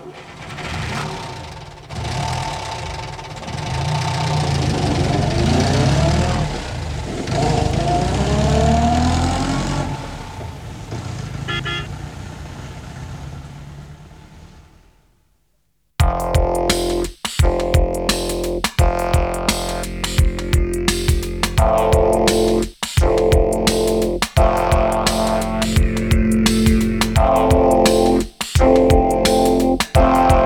Autobahn.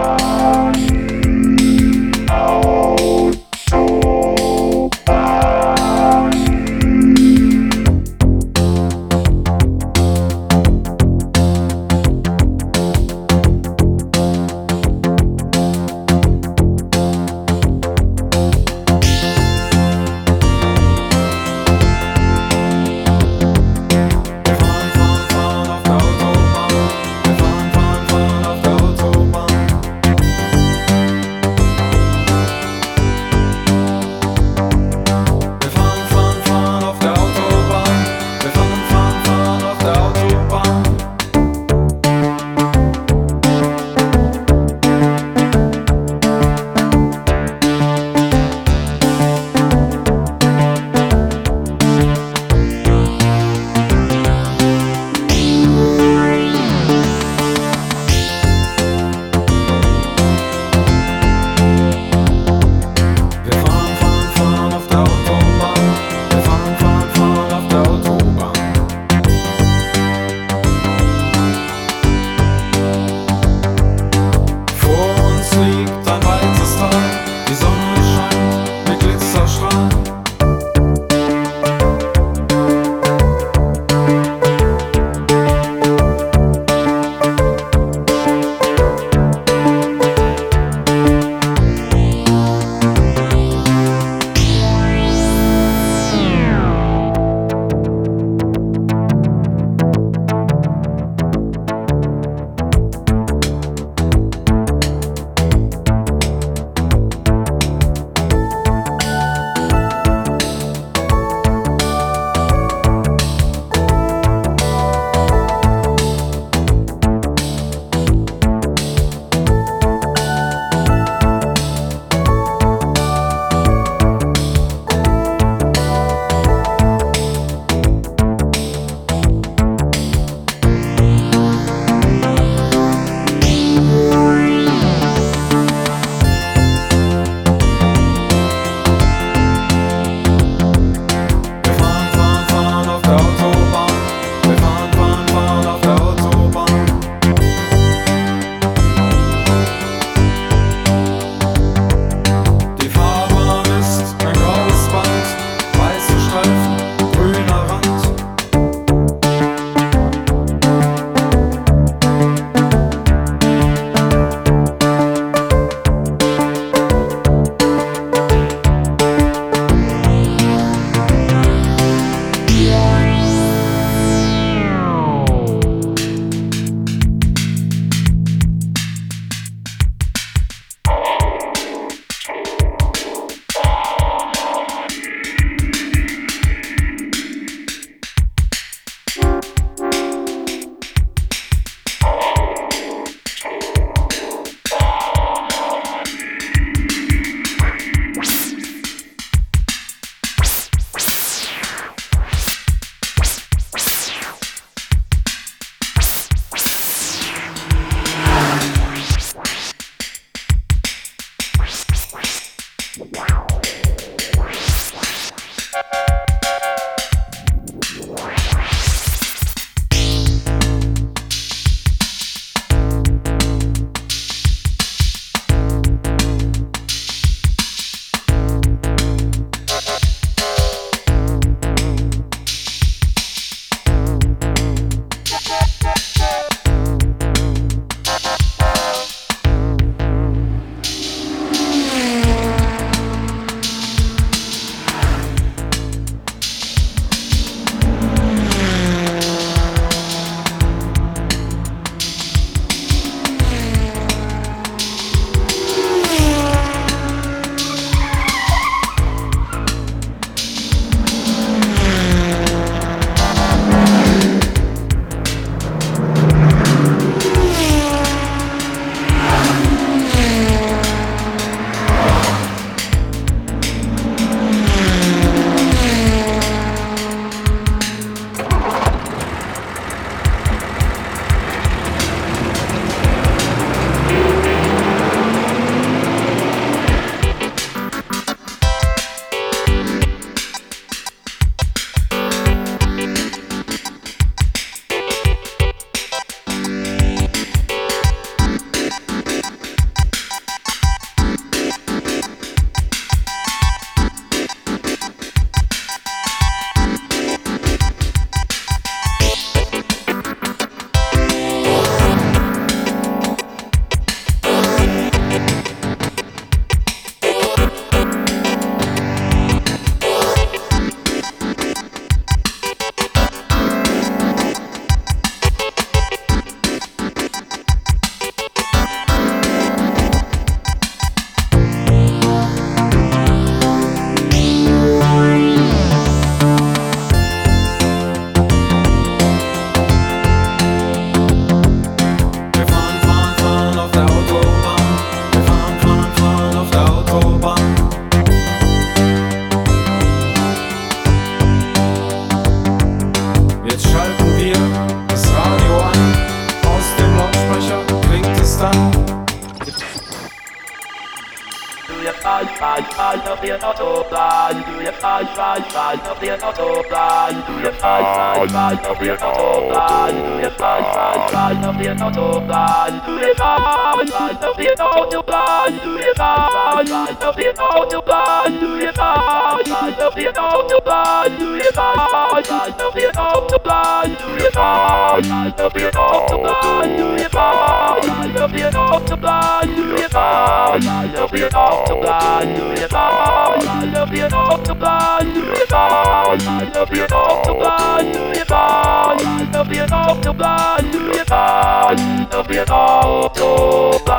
fun, fun of the autobahn, do your fun, fun, fun of the autobahn, do your fun, fun, fun of the autobahn, do your fun, fun, fun of the autobahn, do your fun, fun of the autobahn, do your fun, fun of the autobahn, do your fun, fun of the autobahn, do your fun, fun of the autobahn, do your fun, fun of the autobahn, do your fun, fun of the autobahn, do your fun, fun of the autobahn, do your fun, fun of the autobahn, do your fun, fun of the autobahn, do your fun, fun of the autobahn, do your fun of the autobahn.